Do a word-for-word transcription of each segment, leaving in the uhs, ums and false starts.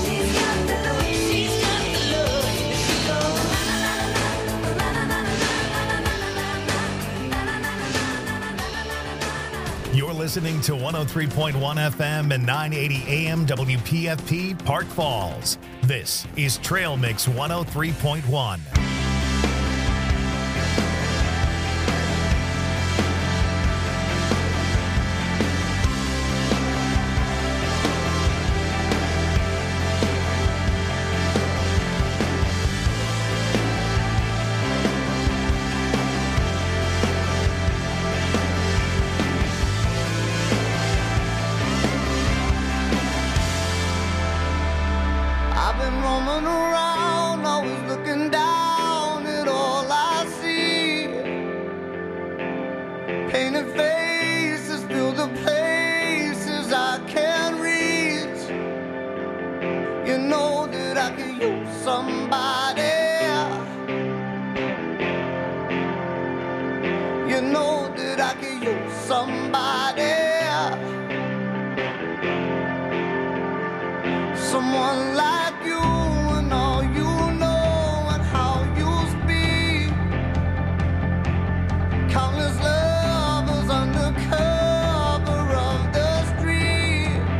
She's got the look. She's got the look. She goes na na na na na na na na na. You're listening to one oh three point one F M and nine eighty A M W P F P Park Falls. This is Trail Mix one oh three point one. I've been roaming around, always looking down at all I see. Painted faces fill the places I can't reach. You know that I could use somebody. You know that I could use somebody. Someone like you and all you know and how you speak. Countless lovers under cover of the street.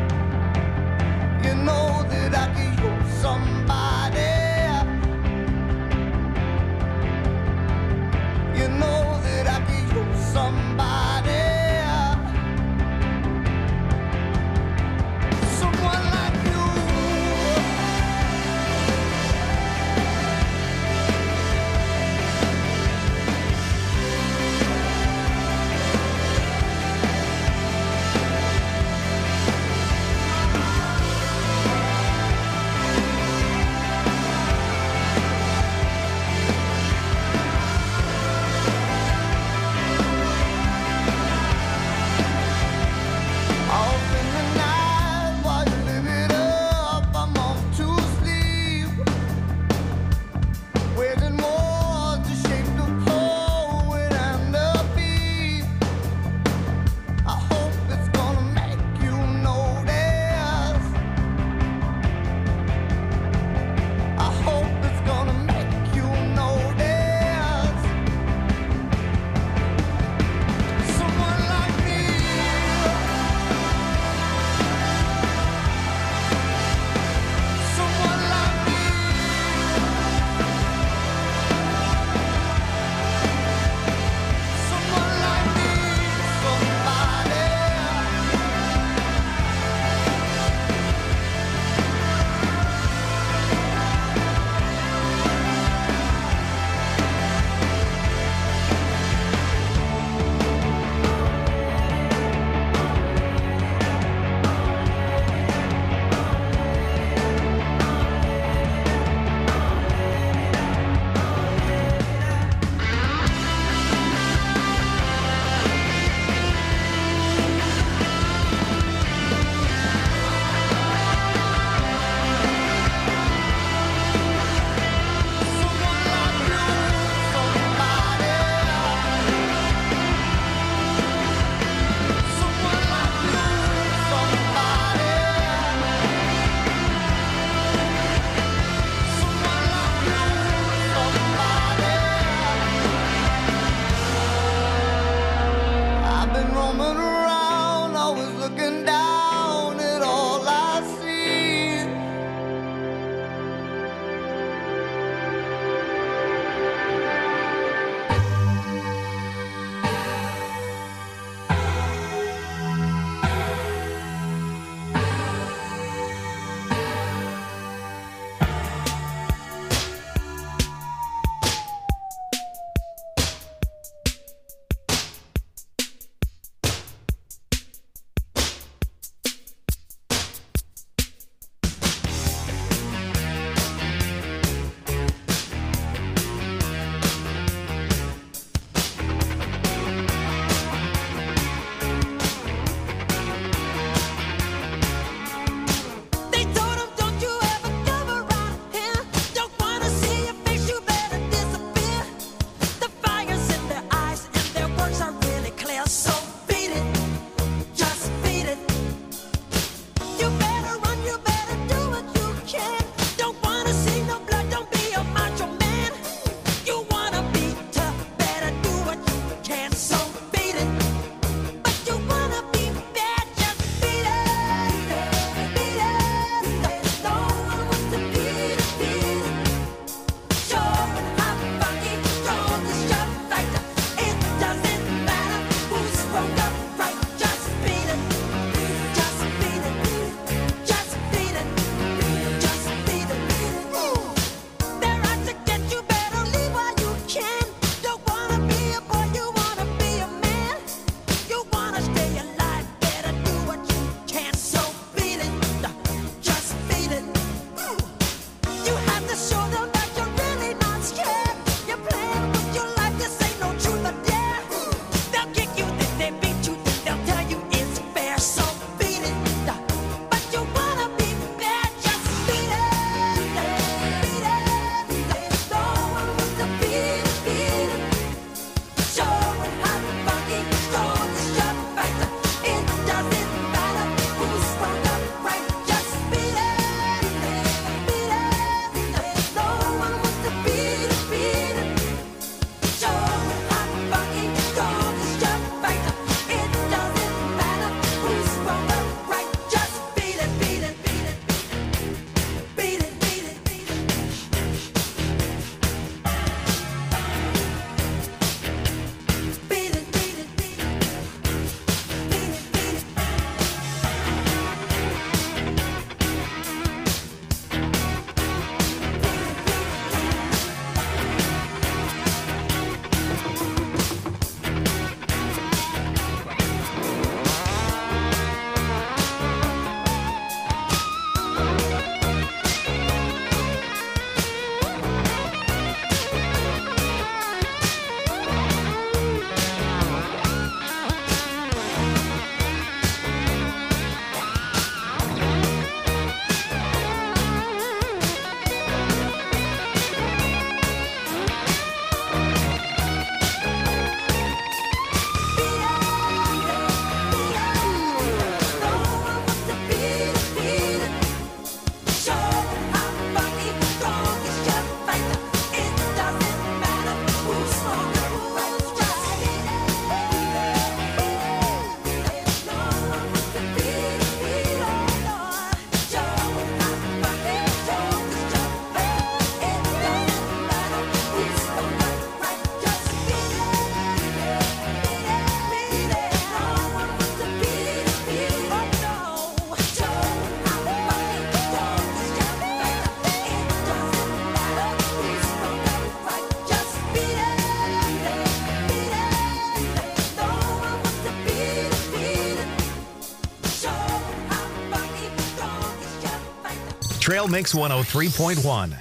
Trail Mix one oh three point one.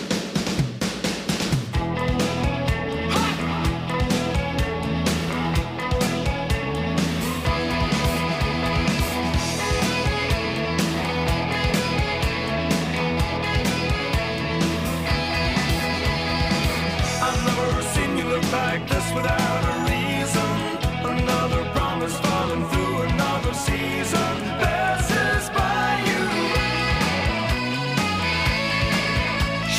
I've never seen you look like this without a reason. Another promise falling through another season passes by you.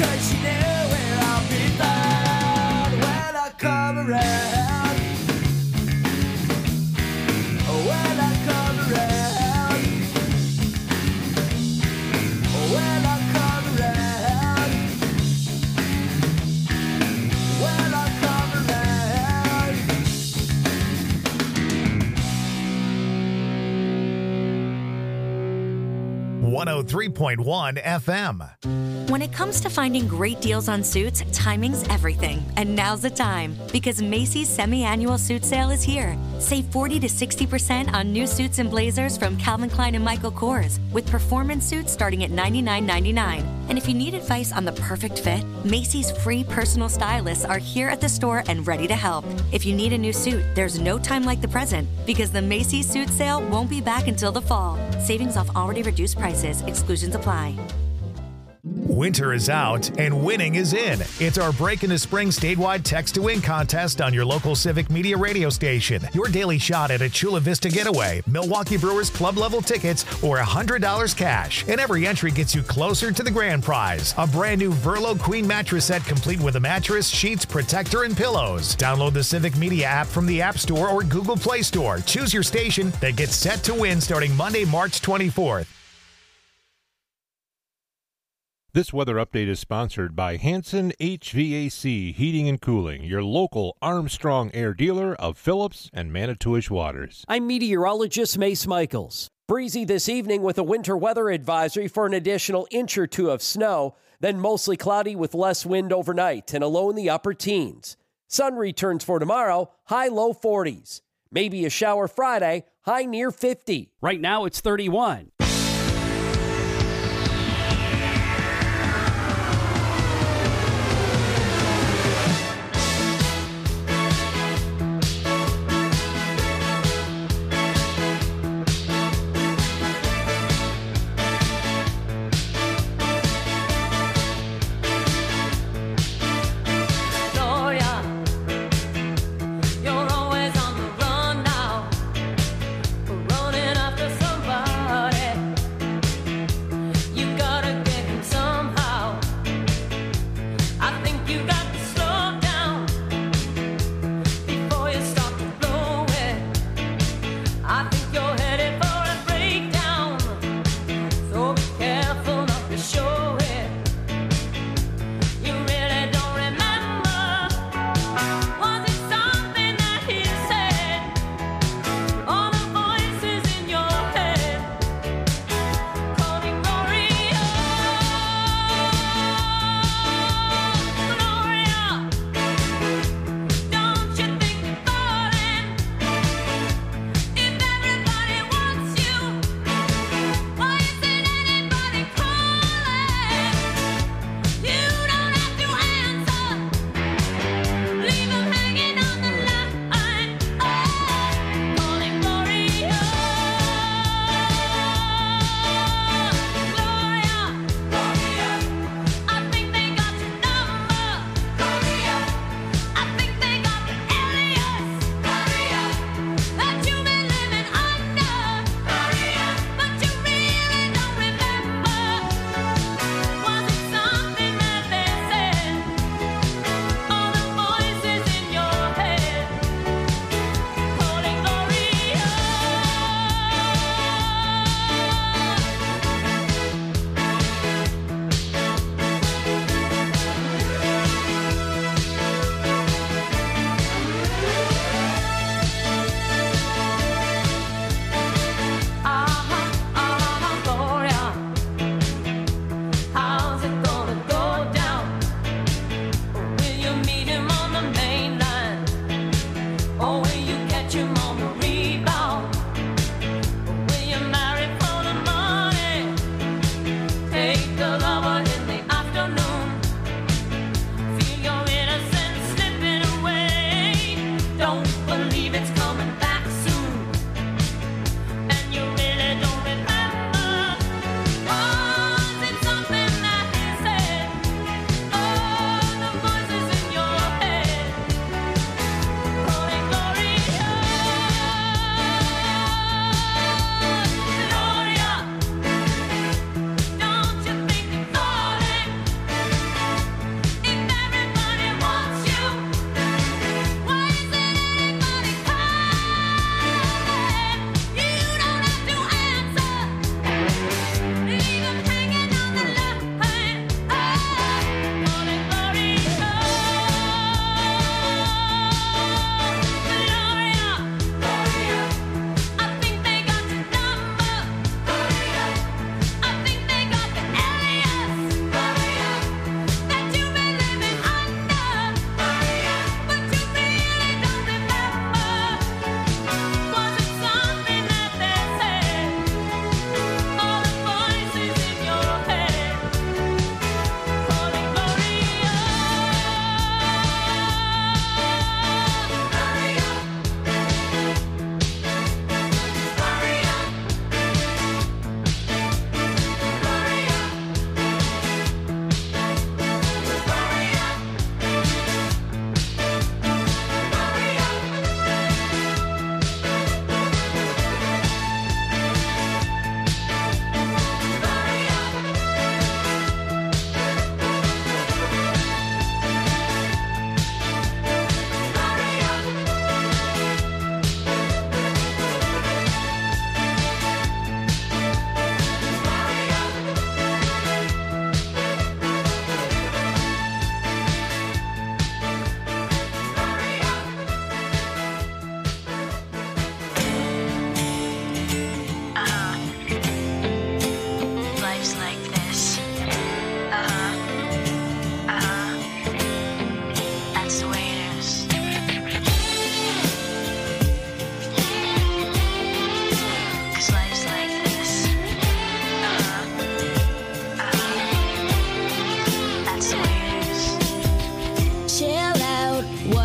'cause you know where I'll be found when I come around. When I come around. When I come around. When I come around. one oh three point one F M. When it comes to finding great deals on suits, timing's everything. And now's the time, because Macy's semi-annual suit sale is here. Save forty to sixty percent on new suits and blazers from Calvin Klein and Michael Kors, with performance suits starting at ninety-nine ninety-nine. And if you need advice on the perfect fit, Macy's free personal stylists are here at the store and ready to help. If you need a new suit, there's no time like the present, because the Macy's suit sale won't be back until the fall. Savings off already reduced prices. Exclusions apply. Winter is out and winning is in. It's our Break into Spring statewide text to win contest on your local Civic Media radio station. Your daily shot at a Chula Vista getaway, Milwaukee Brewers club level tickets, or one hundred dollars cash. And every entry gets you closer to the grand prize, a brand new Verlo Queen mattress set complete with a mattress, sheets, protector, and pillows. Download the Civic Media app from the App Store or Google Play Store. Choose your station that gets set to win starting Monday, March twenty-fourth. This weather update is sponsored by Hanson H V A C Heating and Cooling, your local Armstrong Air dealer of Phillips and Manitowish Waters. I'm meteorologist Mace Michaels. Breezy this evening with a winter weather advisory for an additional inch or two of snow, then mostly cloudy with less wind overnight and a low in the upper teens. Sun returns for tomorrow, high low forties. Maybe a shower Friday, high near fifty. Right now it's thirty-one. You're always on the run now, running after somebody.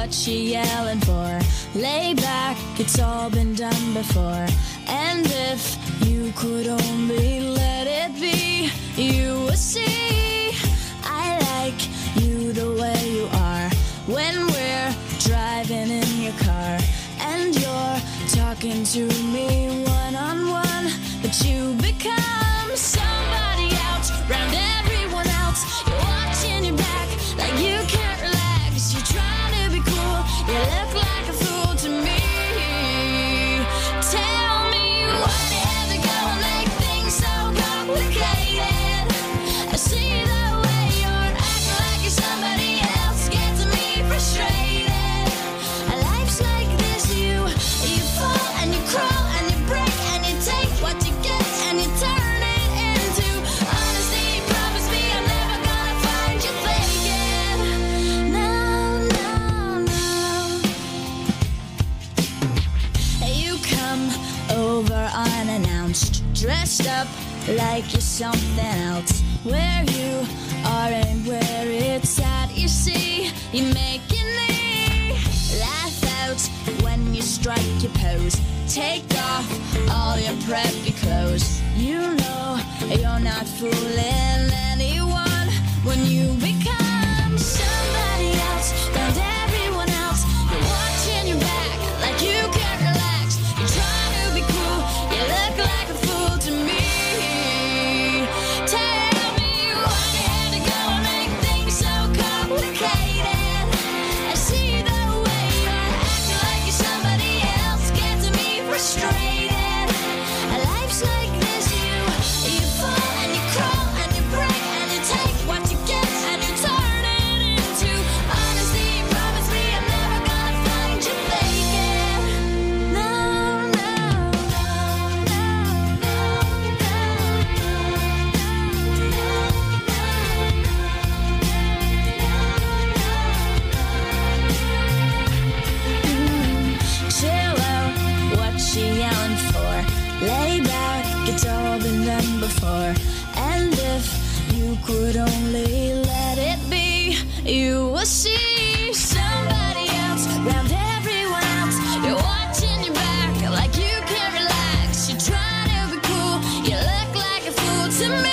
what you yelling for? Lay back, it's all been done before. And if you could only let it be, you would see I like you the way you are. When we're driving in your car and you're talking to me one-on-one, but you become somebody else round everyone else. You're watching your back like you can't relax. You're trying to be cool, you look like a fool to me. Tell me why you have to go and make things so complicated. I see the way you're acting like you're somebody else, gets me frustrated. Life's like this, you you fall and you crawl and you break and you take what you get and you turn it into honesty. Promise me I'm never gonna find you faking. No, no, no. You come over unannounced, dressed up like you're something else. Where you are and where it's at, you see, you're making me laugh out when you strike your pose. Take off all your preppy clothes. You know you're not fooling anyone when you become somebody else round everyone else. You're watching your back like you can't relax. You're trying to be cool, you look like a fool to me. Tell me why you had to go and make things so complicated. I see the way you're acting like you're somebody else, gets me frustrated. Life's like this, you you fall and you crawl and you break and you take what you get and you turn it into honesty. Promise me I'm never gonna find you faking. No, no, no, chill out, what you yelling for? Lay back, it's all been done before. And if you could only let it be, you will see somebody else round everyone else. You're watching your back like you can't relax. You're trying to be cool, you look like a fool to me.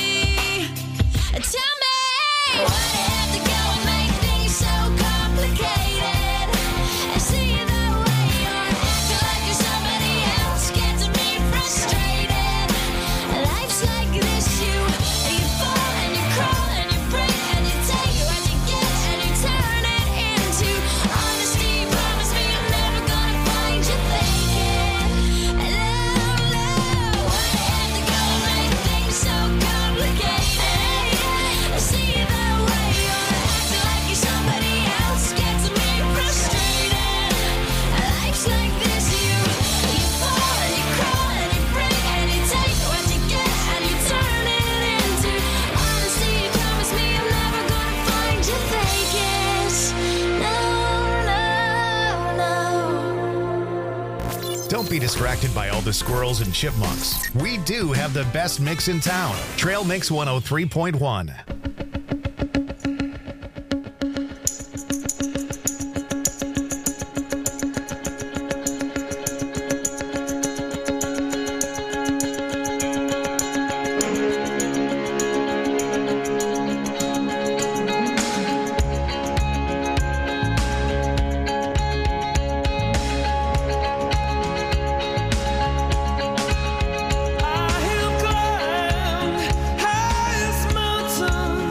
Tell me why you have to go and make things so complicated. I see the way you're acting like you're somebody else, gets me frustrated. Life's like this, you you fall and you crawl and you break and you take what you get and you turn it into honesty. Promise me I'm never gonna find you faking. No, no, why you have to go and make things so complicated? I see the way you're acting like you're somebody else, gets me frustrated. Life's like this, you you fall and you crawl and you break and you take what you get and you turn it into honesty. Promise me I'm never gonna find you faking. No, no, no. Don't be distracted by all the squirrels and chipmunks. We do have the best mix in town. Trail Mix one oh three point one. I have climbed highest mountain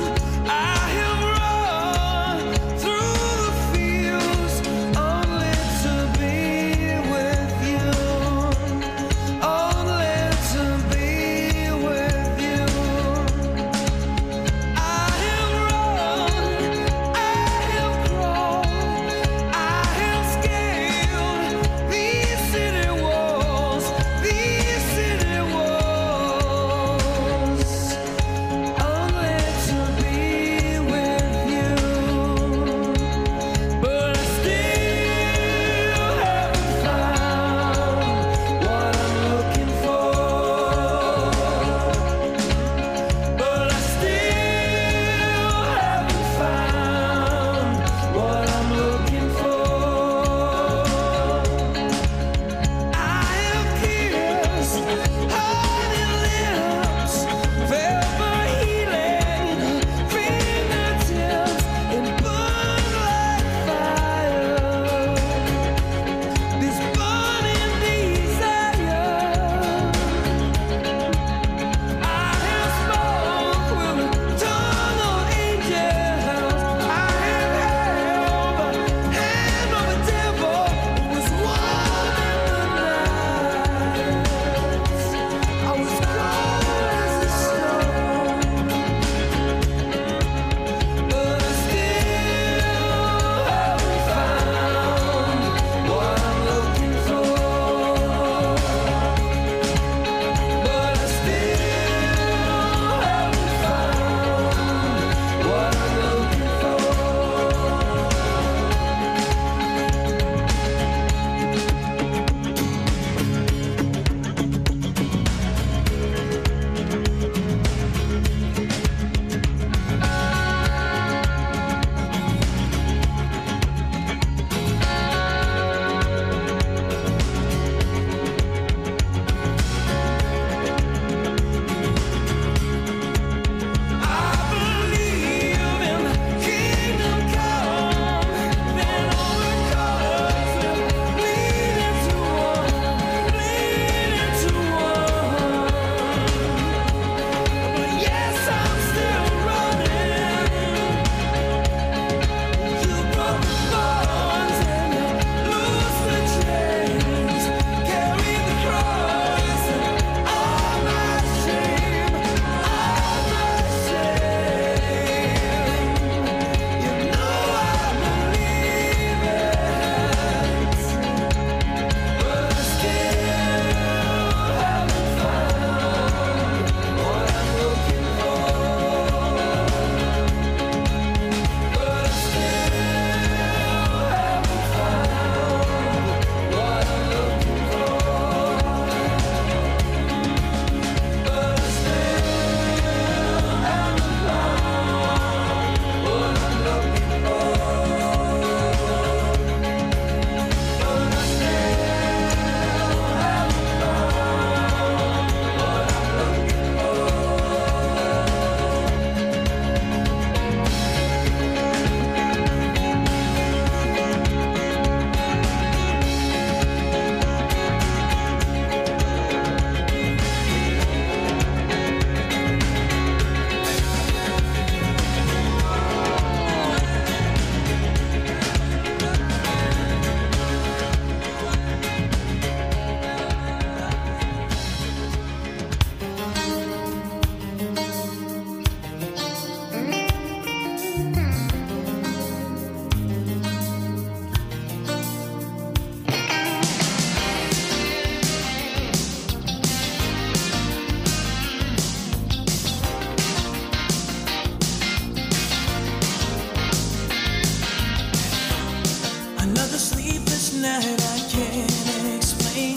that I can't explain.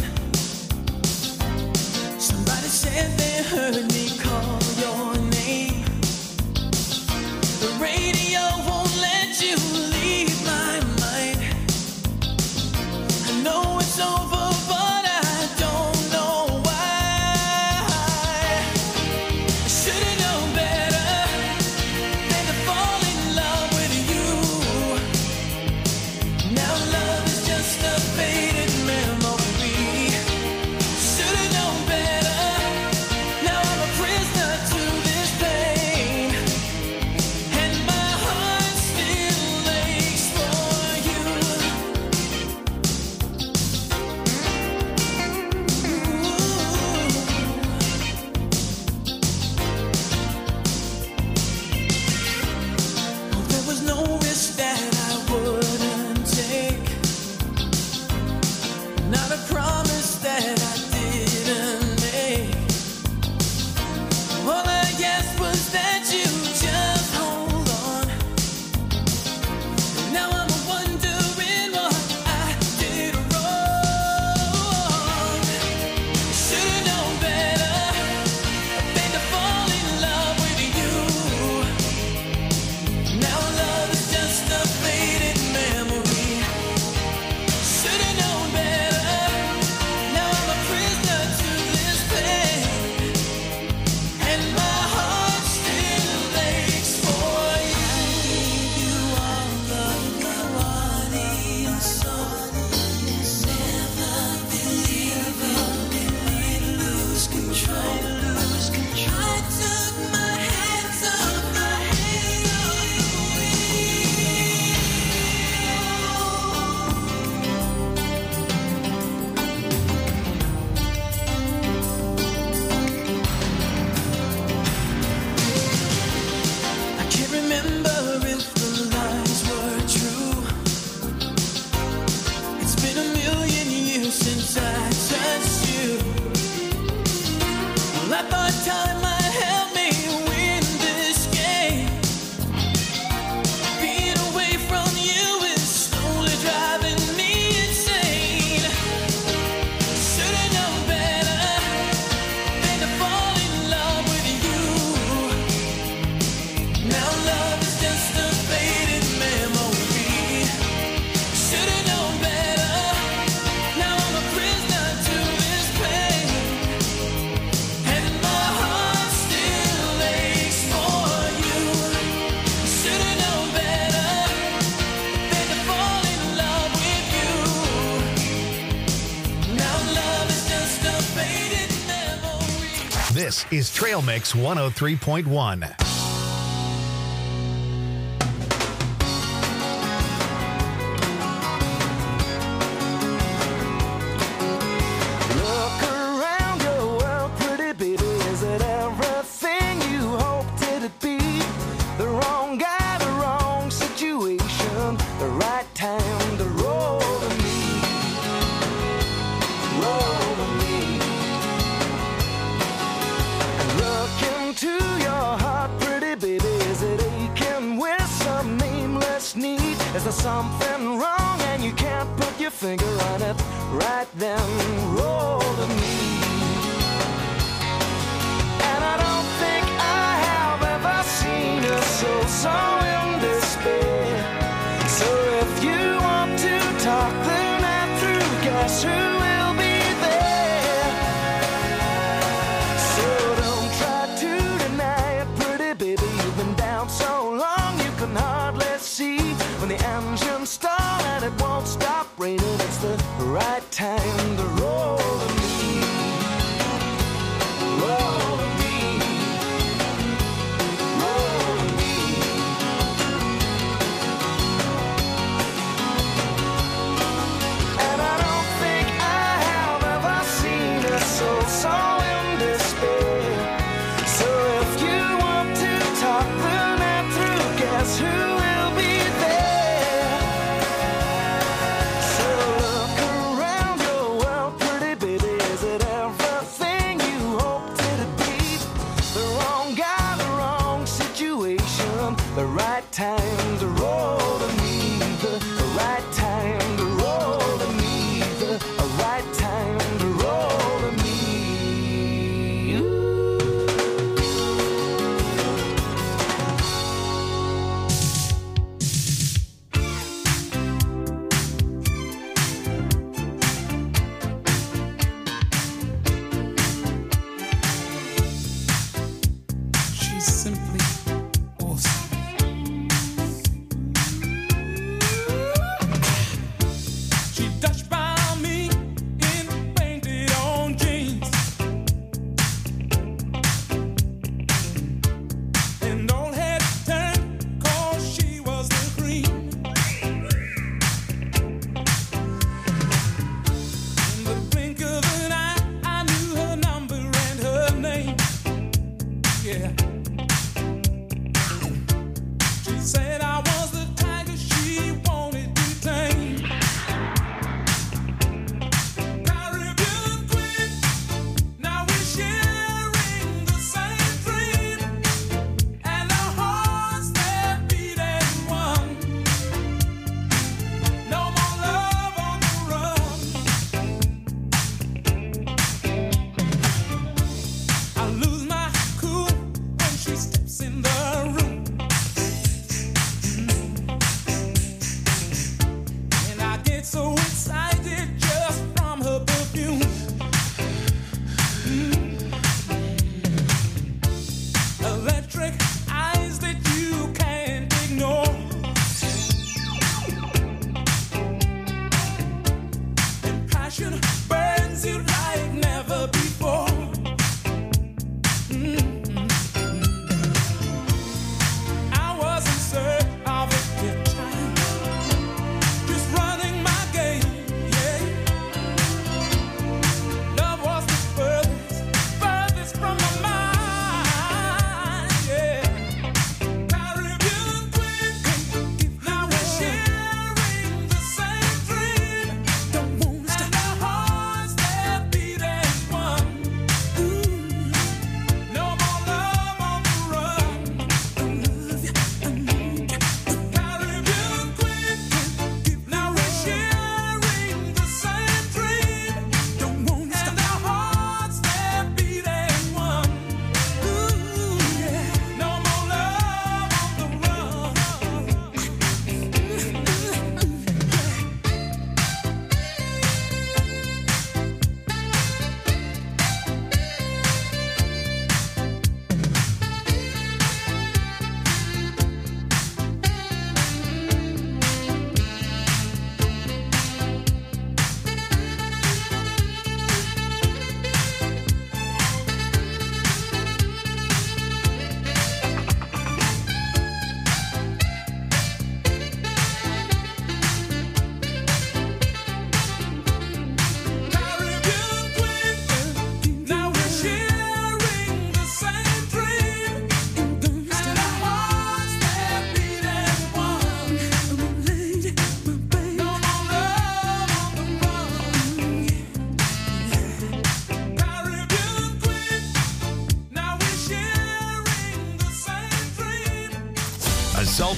Somebody said they heard me call your name. The radio won't let you leave my mind. I know it's over, but I don't know why. I should've known better than to fall in love with you. Now love is just a faded memory. Should've known better. Now I'm a prisoner to this pain, and my heart still aches for you. Ooh. There was no risk that I wouldn't take, not a promise that I didn't make. All I asked was that you just hold on. Now I'm wondering what I did wrong. Should've known better than to fall in love with you. Now love is just a faded memory. Should've known better. Now I'm a prisoner to this pain, and my heart still aches for you. You are the one in soul. Never believe I'd lose control. I took my hands off the I can't remember if the lies were true. It's been a million years since I touched you. Well, I thought time might help me win this game. Being away from you is slowly driving me insane. Should've known better than to fall in love with you. Now love is just a faded memory. Should've known better. Now I'm a prisoner to this pain, and my heart still aches for you. Should've known better than to fall in love with you. Now love is just a faded memory. This is Trail Mix one oh three point one. Look around your world, pretty baby. Is it everything you hoped it'd be? The wrong guy, the wrong situation, the right time to roll to me. Roll to me. And look into your heart, pretty baby. Is it aching with some nameless need? Is there something wrong and you can't put your finger on it? Right then, roll to me. And I don't think I have ever seen a soul so in despair. So if you want to talk the night through, guess who will be there? So don't try to deny it, pretty baby. You've been down so long you can hardly see. When the engine stall and it won't stop raining, it's the right time to roll to me. Roll to me. Roll to me. And I don't think I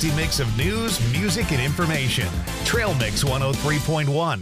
tasty mix of news, music, and information. Trail Mix one oh three point one.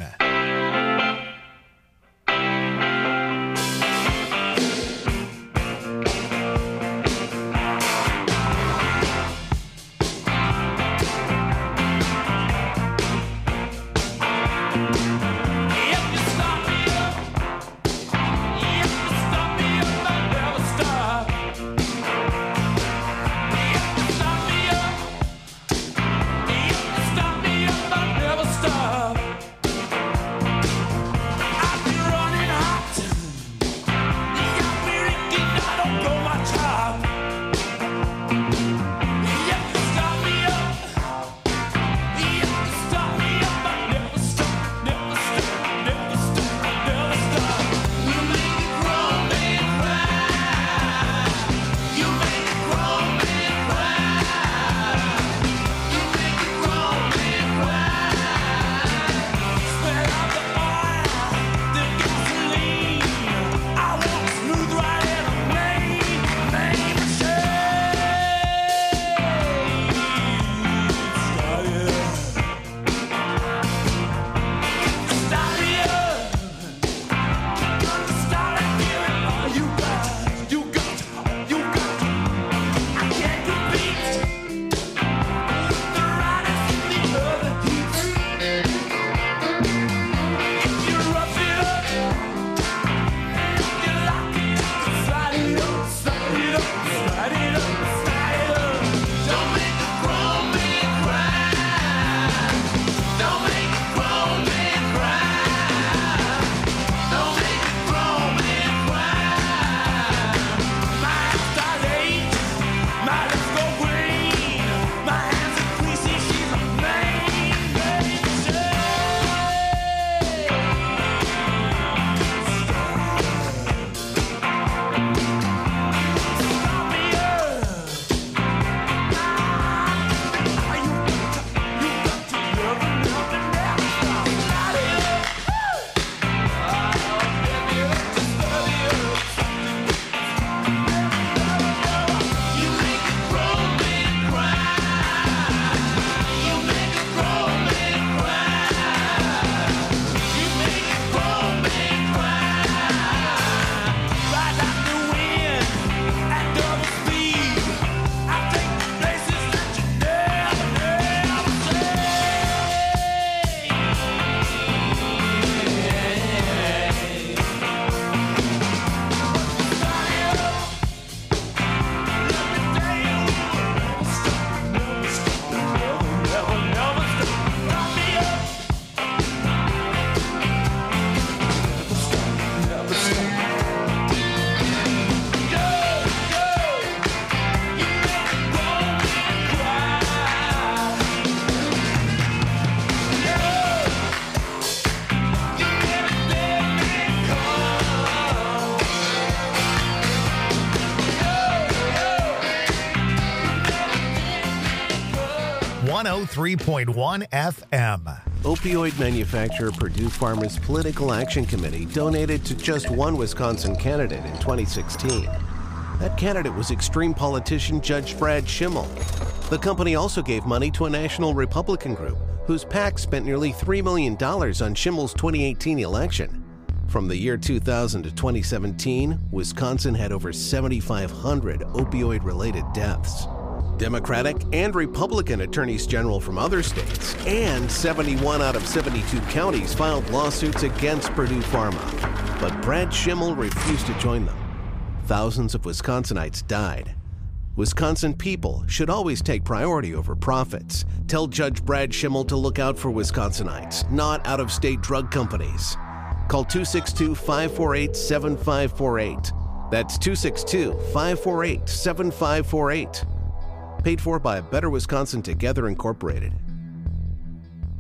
one oh three point one F M. Opioid manufacturer Purdue Pharma's Political Action Committee donated to just one Wisconsin candidate in twenty sixteen. That candidate was extreme politician Judge Brad Schimmel. The company also gave money to a national Republican group whose PAC spent nearly three million dollars on Schimmel's twenty eighteen election. From the year two thousand to twenty seventeen, Wisconsin had over seventy-five hundred opioid-related deaths. Democratic and Republican attorneys general from other states and seventy-one out of seventy-two counties filed lawsuits against Purdue Pharma. But Brad Schimmel refused to join them. Thousands of Wisconsinites died. Wisconsin people should always take priority over profits. Tell Judge Brad Schimmel to look out for Wisconsinites, not out-of-state drug companies. Call two six two, five four eight, seven five four eight. That's two six two, five four eight, seven five four eight. Paid for by Better Wisconsin Together Incorporated.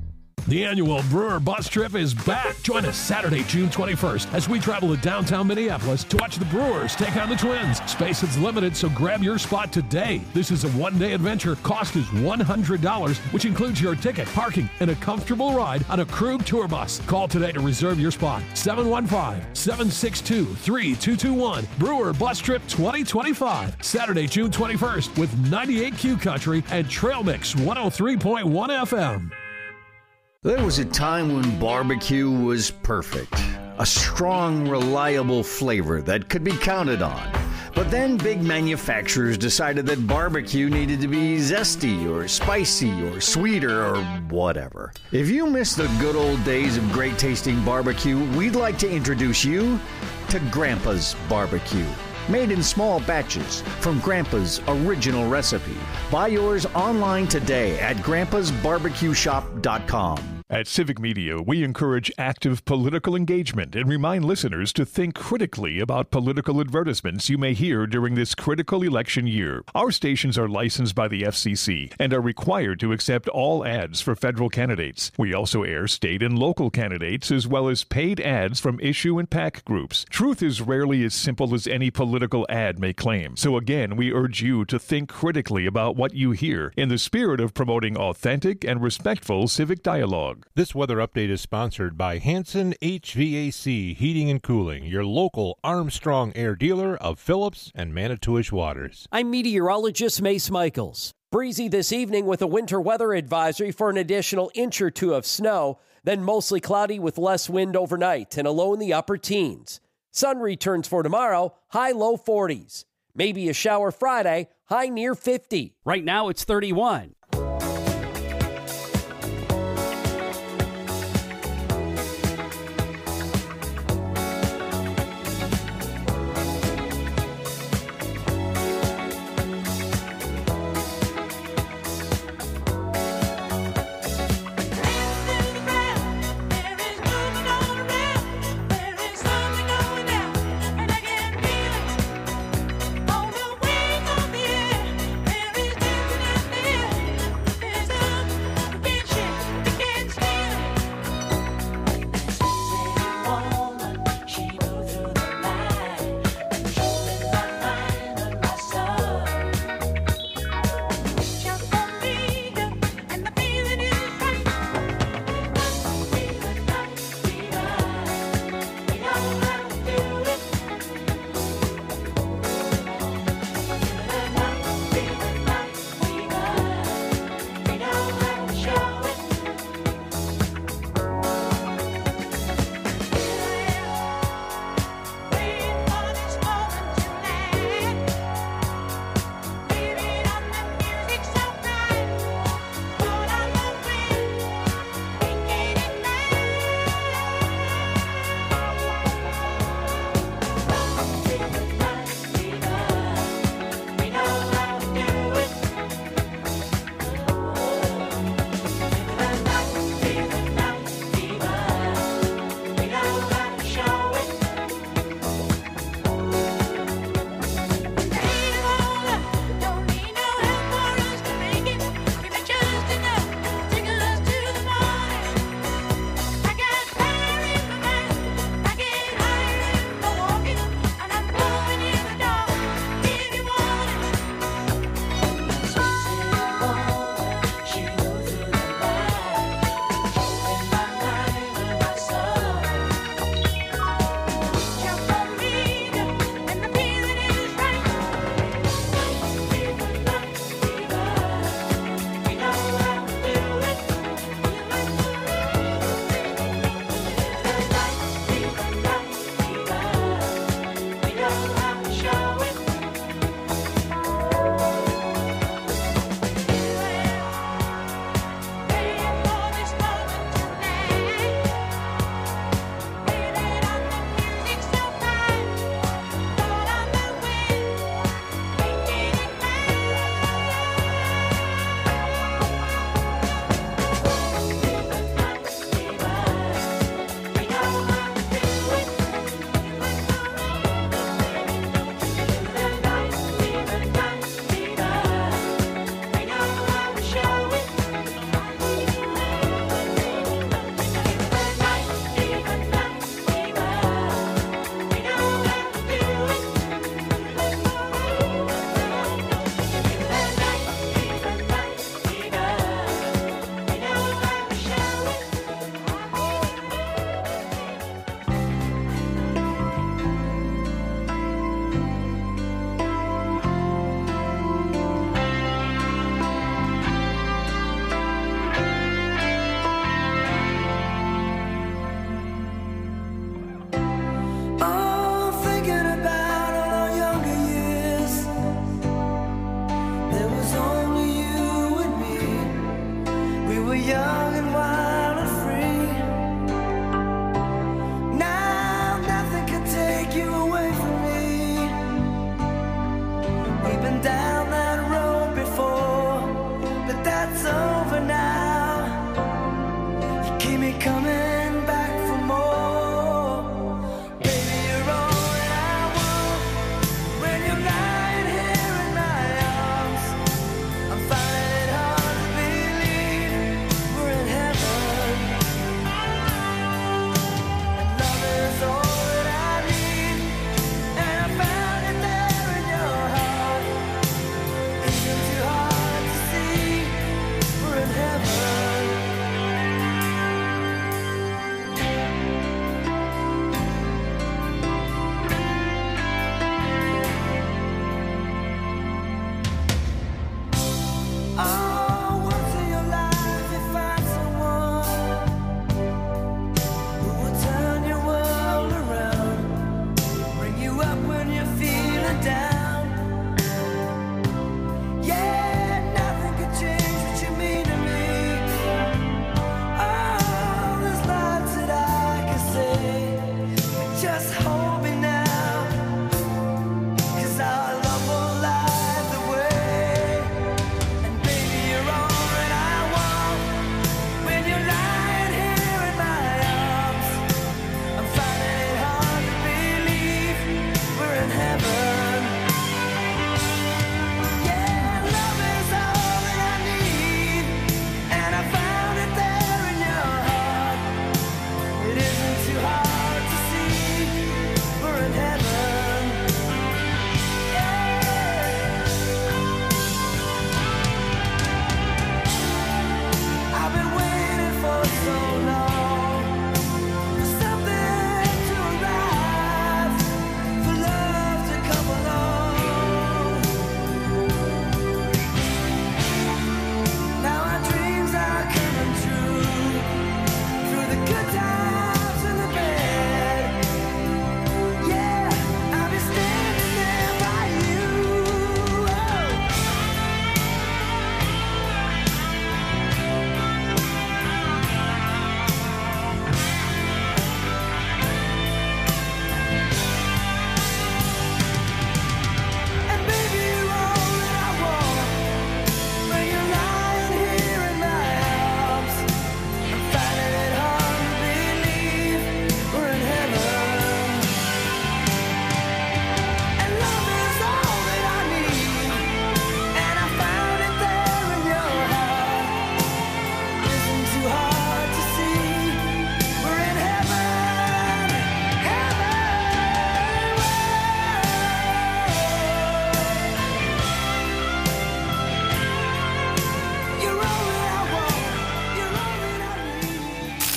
The annual Brewer Bus Trip is back. Join us Saturday, June twenty-first, as we travel to downtown Minneapolis to watch the Brewers take on the Twins. Space is limited, so grab your spot today. This is a one-day adventure. Cost is one hundred dollars, which includes your ticket, parking, and a comfortable ride on a Krug tour bus. Call today to reserve your spot. seven one five, seven six two, three two two one. Brewer Bus Trip twenty twenty-five. Saturday, June twenty-first, with ninety-eight Q Country and Trail Mix one oh three point one F M. There was a time when barbecue was perfect. A strong, reliable flavor that could be counted on. But then big manufacturers decided that barbecue needed to be zesty or spicy or sweeter or whatever. If you miss the good old days of great tasting barbecue, we'd like to introduce you to Grandpa's Barbecue. Made in small batches from Grandpa's original recipe. Buy yours online today at grandpas barbecue shop dot com. At Civic Media, we encourage active political engagement and remind listeners to think critically about political advertisements you may hear during this critical election year. Our stations are licensed by the F C C and are required to accept all ads for federal candidates. We also air state and local candidates as well as paid ads from issue and PAC groups. Truth is rarely as simple as any political ad may claim. So again, we urge you to think critically about what you hear in the spirit of promoting authentic and respectful civic dialogue. This weather update is sponsored by Hanson H V A C Heating and Cooling, your local Armstrong Air dealer of Phillips and Manitowish Waters. I'm meteorologist Mace Michaels. Breezy this evening with a winter weather advisory for an additional inch or two of snow, then mostly cloudy with less wind overnight and a low in the upper teens. Sun returns for tomorrow, high low forties. Maybe a shower Friday, high near fifty. Right now it's thirty-one.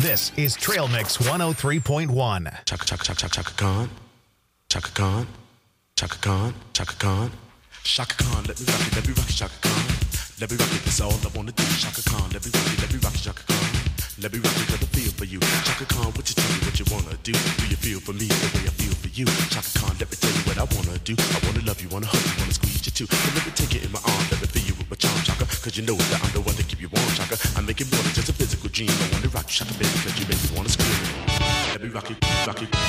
This is Trail Mix one oh three point one. Chaka Chaka Chaka Chaka Chaka Khan, Chaka Khan, Chaka Khan, Chaka Khan, Chaka Khan. Let me rock it, let me rock it, Chaka Khan. Let me rock it, that's all I wanna do. Chaka Khan, let me rock it, let me rock it, Chaka Khan. Let me rock it, got the feel for you. Chaka Khan, what you tell me what you wanna do? Do you feel for me the way I feel for you? Chaka Khan, let me tell you what I wanna do. I wanna love you, wanna hug you, wanna squeeze you too. So let me take it in my arms, let me feel you with my charm, Chaka. Cause you know that I'm the one to keep you warm, Chaka. I make it more than just a physical dream. I wanna rock you, Chaka, baby, cause you make me wanna scream. Let me rock it, rock it.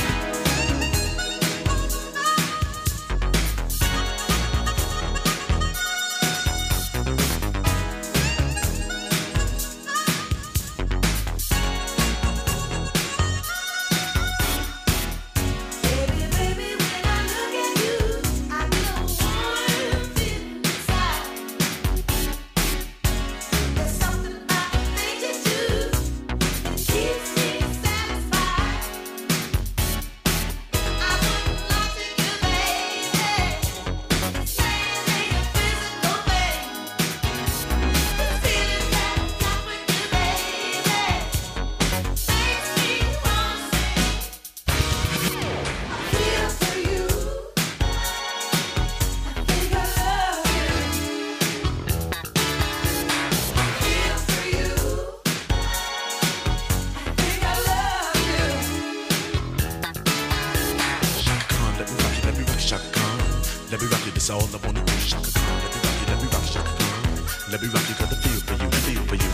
All I wanna do, Chaka Khan. Let me rock you, let me rock you, Chaka Khan. Let me rock you, got the feel for you, feel for you.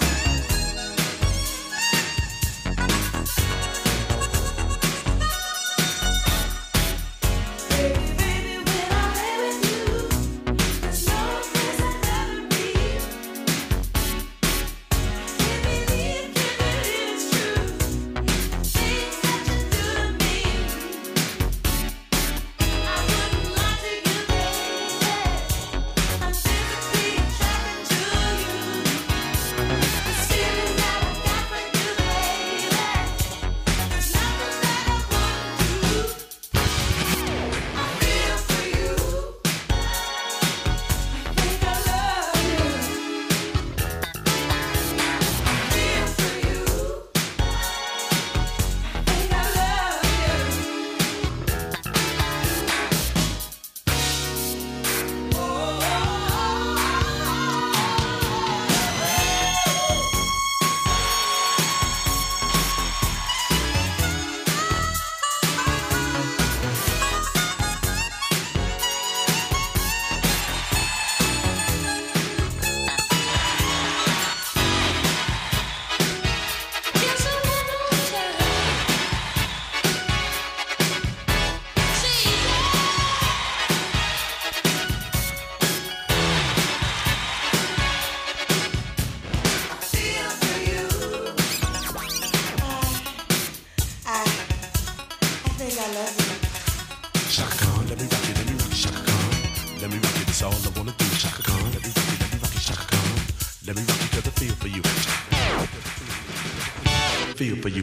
Feel for you.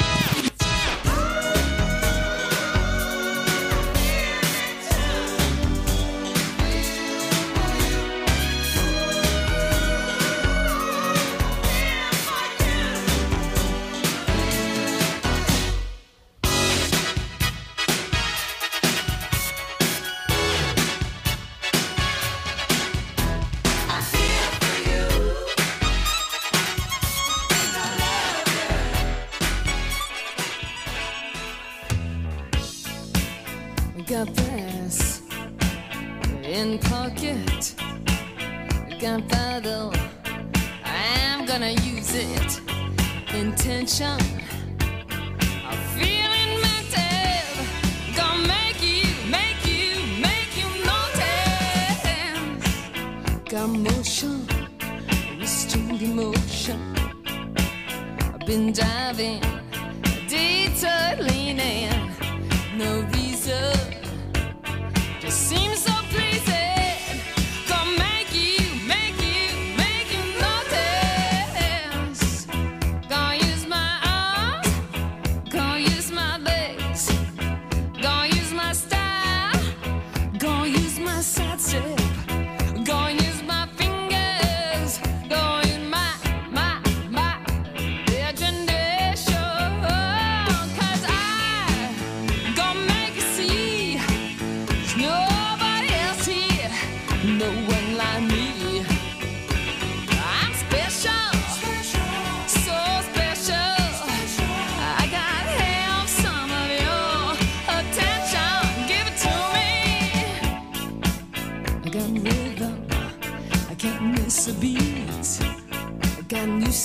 Got this in pocket, gunpowder, I'm gonna use it. Intention, I'm feeling mental, gonna make you, make you, make you notice. Got motion, restrained emotion, I've been diving, detour leaning, no reason. Just seems so pleasing. Gonna make you, make you, make you notice. Gonna use my arms, gonna use my legs, gonna use my style, gonna use my side step, gonna use my fingers, gonna use my, my, my imagination.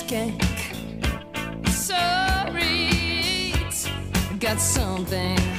skank. Sorry, got something